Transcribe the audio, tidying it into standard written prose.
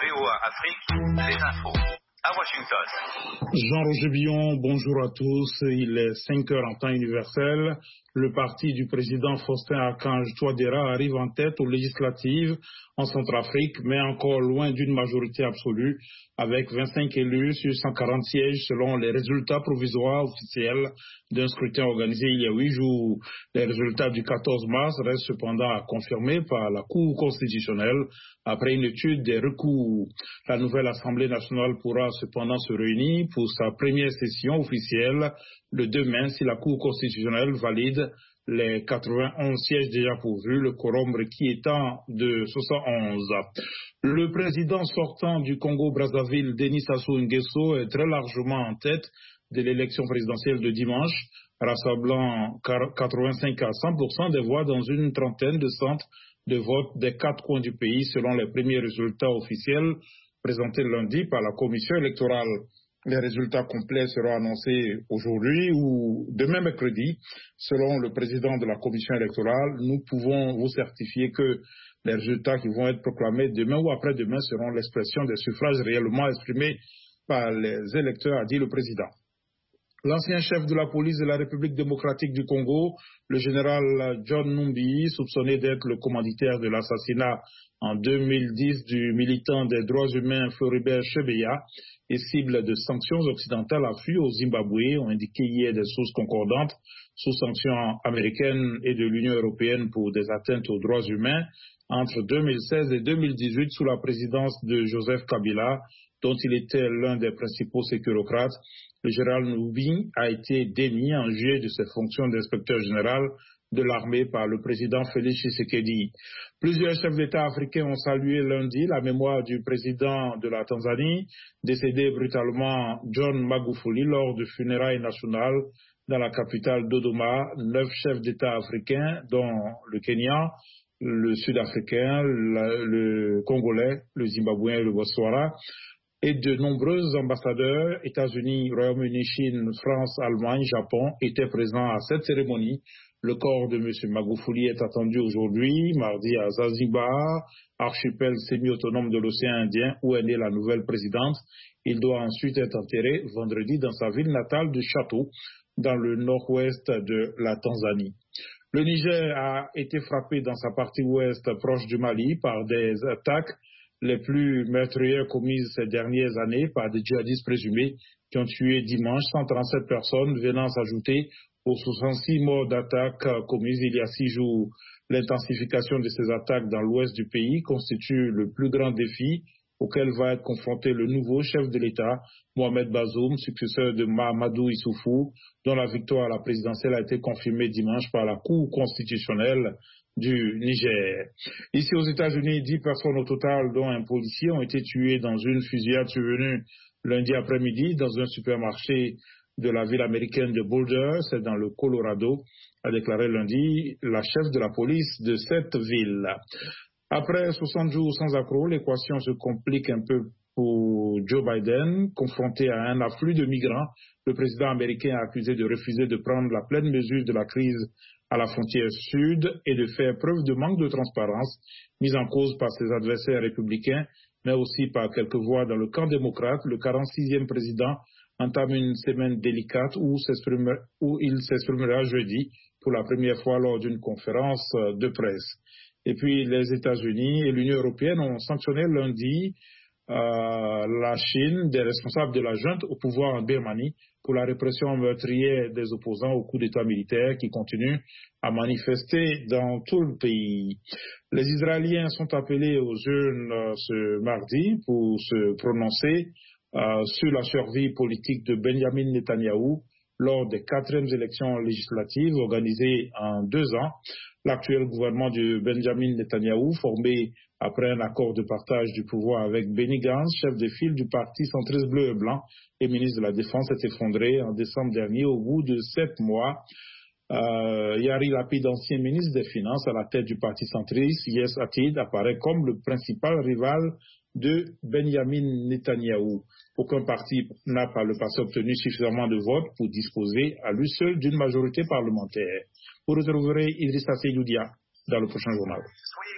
VOA Afrique, les infos. À Washington. Jean-Roger Billon, bonjour à tous. Il est 5 heures en temps universel. Le parti du président Faustin Archange Touadéra arrive en tête aux législatives en Centrafrique, mais encore loin d'une majorité absolue, avec 25 élus sur 140 sièges selon les résultats provisoires officiels d'un scrutin organisé il y a 8 jours. Les résultats du 14 mars restent cependant à confirmer par la Cour constitutionnelle après une étude des recours. La nouvelle Assemblée nationale pourra cependant se réunir pour sa première session officielle le 2 mai si la Cour constitutionnelle valide les 91 sièges déjà pourvus, le quorum requis étant de 71. Le président sortant du Congo-Brazzaville, Denis Sassou Nguesso, est très largement en tête de l'élection présidentielle de dimanche, rassemblant 85 à 100% des voix dans une trentaine de centres de vote des 4 coins du pays, selon les premiers résultats officiels présentés lundi par la commission électorale. Les résultats complets seront annoncés aujourd'hui ou demain mercredi. Selon le président de la commission électorale, nous pouvons vous certifier que les résultats qui vont être proclamés demain ou après-demain seront l'expression des suffrages réellement exprimés par les électeurs, a dit le président. L'ancien chef de la police de la République démocratique du Congo, le général John Numbi, soupçonné d'être le commanditaire de l'assassinat en 2010 du militant des droits humains Floribert Chebeya, et cible de sanctions occidentales à fui au Zimbabwe, ont indiqué hier des sources concordantes sous sanctions américaines et de l'Union européenne pour des atteintes aux droits humains entre 2016 et 2018 sous la présidence de Joseph Kabila, dont il était l'un des principaux sécurocrates. Le général Numbi a été démis en juillet de ses fonctions d'inspecteur général de l'armée par le président Félix Tshisekedi. Plusieurs chefs d'État africains ont salué lundi la mémoire du président de la Tanzanie, décédé brutalement John Magufuli lors de funérailles nationales dans la capitale Dodoma. 9 chefs d'État africains, dont le Kenya, le Sud-Africain, le Congolais, le Zimbabwéen et le Botswana, et de nombreux ambassadeurs, États-Unis, Royaume-Uni, Chine, France, Allemagne, Japon, étaient présents à cette cérémonie. Le corps de M. Magufuli est attendu aujourd'hui, mardi à Zanzibar, archipel semi-autonome de l'océan Indien, où est née la nouvelle présidente. Il doit ensuite être enterré vendredi dans sa ville natale de Château, dans le nord-ouest de la Tanzanie. Le Niger a été frappé dans sa partie ouest proche du Mali par des attaques les plus meurtrières commises ces dernières années par des djihadistes présumés qui ont tué dimanche 137 personnes, venant s'ajouter aux 66 morts d'attaques commises il y a 6 jours. L'intensification de ces attaques dans l'ouest du pays constitue le plus grand défi auquel va être confronté le nouveau chef de l'État, Mohamed Bazoum, successeur de Mahamadou Issoufou, dont la victoire à la présidentielle a été confirmée dimanche par la Cour constitutionnelle du Niger. Ici aux États-Unis, 10 personnes au total, dont un policier, ont été tuées dans une fusillade survenue lundi après-midi dans un supermarché de la ville américaine de Boulder, c'est dans le Colorado, a déclaré lundi la chef de la police de cette ville. Après 60 jours sans accroc, l'équation se complique un peu pour Joe Biden. Confronté à un afflux de migrants, le président américain a accusé de refuser de prendre la pleine mesure de la crise à la frontière sud et de faire preuve de manque de transparence, mise en cause par ses adversaires républicains, mais aussi par quelques voix dans le camp démocrate. Le 46e président entame une semaine délicate où il s'exprimera jeudi pour la première fois lors d'une conférence de presse. Et puis les États-Unis et l'Union européenne ont sanctionné lundi la Chine, des responsables de la junte au pouvoir en Birmanie, pour la répression meurtrière des opposants au coup d'État militaire qui continue à manifester dans tout le pays. Les Israéliens sont appelés aux urnes ce mardi pour se prononcer sur la survie politique de Benjamin Netanyahou lors des 4e élections législatives organisées en 2 ans. L'actuel gouvernement de Benjamin Netanyahou, formé après un accord de partage du pouvoir avec Benny Gantz, chef de file du parti centriste bleu et blanc et ministre de la Défense, s'est effondré en décembre dernier au bout de 7 mois. Yair Lapid, ancien ministre des Finances à la tête du parti centriste Yesh Atid, apparaît comme le principal rival de Benjamin Netanyahou. Aucun parti n'a par le passé obtenu suffisamment de votes pour disposer à lui seul d'une majorité parlementaire. Vous retrouverez Idrissa Seydoudia dans le prochain journal.